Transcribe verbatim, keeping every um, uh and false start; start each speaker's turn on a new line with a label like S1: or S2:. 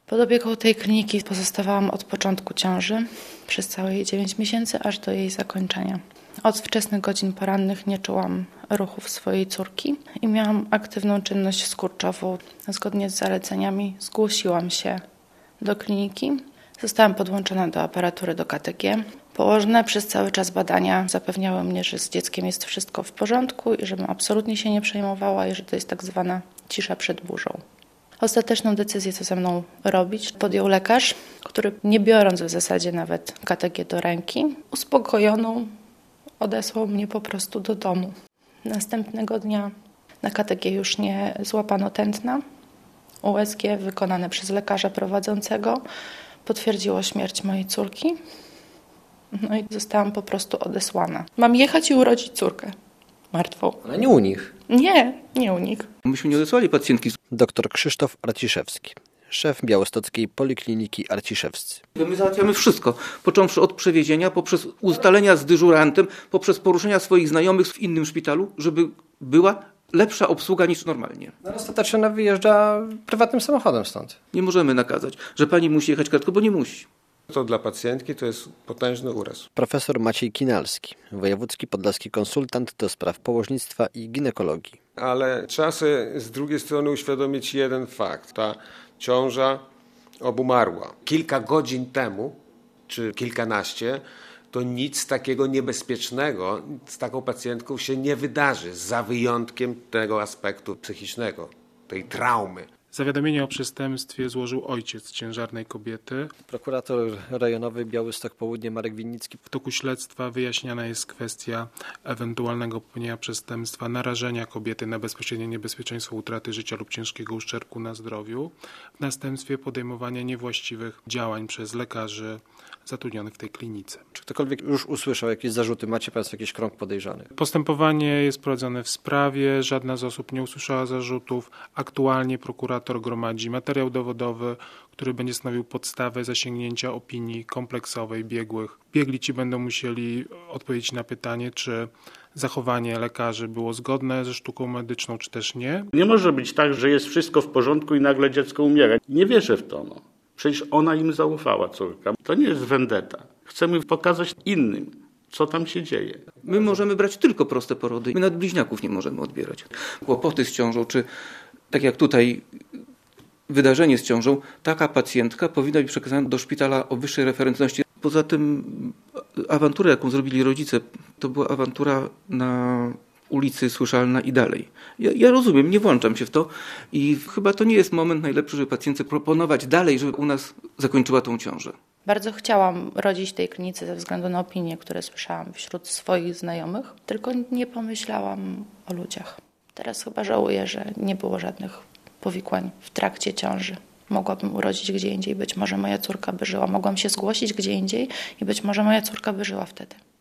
S1: Pod opieką tej kliniki pozostawałam od początku ciąży, przez całe jej dziewięć miesięcy, aż do jej zakończenia. Od wczesnych godzin porannych nie czułam ruchów swojej córki i miałam aktywną czynność skurczową. Zgodnie z zaleceniami zgłosiłam się do kliniki. Zostałam podłączona do aparatury do K T G. Położone przez cały czas badania zapewniały mnie, że z dzieckiem jest wszystko w porządku i żebym absolutnie się nie przejmowała i że to jest tak zwana cisza przed burzą. Ostateczną decyzję, co ze mną robić, podjął lekarz, który nie biorąc w zasadzie nawet K T G do ręki, uspokojoną odesłał mnie po prostu do domu. Następnego dnia na K T G już nie złapano tętna. U S G wykonane przez lekarza prowadzącego potwierdziło śmierć mojej córki. No i zostałam po prostu odesłana. Mam jechać i urodzić córkę martwą.
S2: Ale nie u nich.
S1: Nie, nie u nich.
S3: Myśmy nie odesłali pacjentki.
S2: Doktor Krzysztof Arciszewski, szef białostockiej Polikliniki Arciszewscy.
S3: My załatwiamy wszystko, począwszy od przewiezienia, poprzez ustalenia z dyżurantem, poprzez poruszenia swoich znajomych w innym szpitalu, żeby była lepsza obsługa niż normalnie.
S2: No, ostatecznie ona wyjeżdża prywatnym samochodem stąd.
S3: Nie możemy nakazać, że pani musi jechać karetką, bo nie musi.
S4: To dla pacjentki to jest potężny uraz.
S2: Profesor Maciej Kinalski, wojewódzki podlaski konsultant do spraw położnictwa i ginekologii.
S4: Ale trzeba sobie z drugiej strony uświadomić jeden fakt. Ta ciąża obumarła. Kilka godzin temu, czy kilkanaście, to nic takiego niebezpiecznego z taką pacjentką się nie wydarzy, za wyjątkiem tego aspektu psychicznego, tej traumy.
S5: Zawiadomienie o przestępstwie złożył ojciec ciężarnej kobiety.
S2: Prokurator rejonowy Białystok Południe Marek Winnicki.
S5: W toku śledztwa wyjaśniana jest kwestia ewentualnego popełnienia przestępstwa, narażenia kobiety na bezpośrednie niebezpieczeństwo utraty życia lub ciężkiego uszczerbku na zdrowiu, w następstwie podejmowania niewłaściwych działań przez lekarzy zatrudnionych w tej klinice.
S2: Czy ktokolwiek już usłyszał jakieś zarzuty? Macie Państwo jakiś krąg podejrzanych?
S5: Postępowanie jest prowadzone w sprawie, żadna z osób nie usłyszała zarzutów. Aktualnie prokurator gromadzi materiał dowodowy, który będzie stanowił podstawę zasięgnięcia opinii kompleksowej biegłych. Biegli ci będą musieli odpowiedzieć na pytanie, czy zachowanie lekarzy było zgodne ze sztuką medyczną, czy też nie.
S6: Nie może być tak, że jest wszystko w porządku i nagle dziecko umiera. Nie wierzę w to. No. Przecież ona im zaufała, córka. To nie jest vendetta. Chcemy pokazać innym, co tam się dzieje.
S3: My możemy brać tylko proste porody. My nawet bliźniaków nie możemy odbierać. Kłopoty z ciążą, czy tak jak tutaj wydarzenie z ciążą, taka pacjentka powinna być przekazana do szpitala o wyższej referencyjności. Poza tym awantura, jaką zrobili rodzice, to była awantura na ulicy Słyszalna i dalej. Ja, ja rozumiem, nie włączam się w to i chyba to nie jest moment najlepszy, żeby pacjentce proponować dalej, żeby u nas zakończyła tą ciążę.
S1: Bardzo chciałam rodzić w tej klinice ze względu na opinie, które słyszałam wśród swoich znajomych, tylko nie pomyślałam o ludziach. Teraz chyba żałuję, że nie było żadnych powikłań w trakcie ciąży. Mogłabym urodzić gdzie indziej, być może moja córka by żyła. Mogłam się zgłosić gdzie indziej i być może moja córka by żyła wtedy.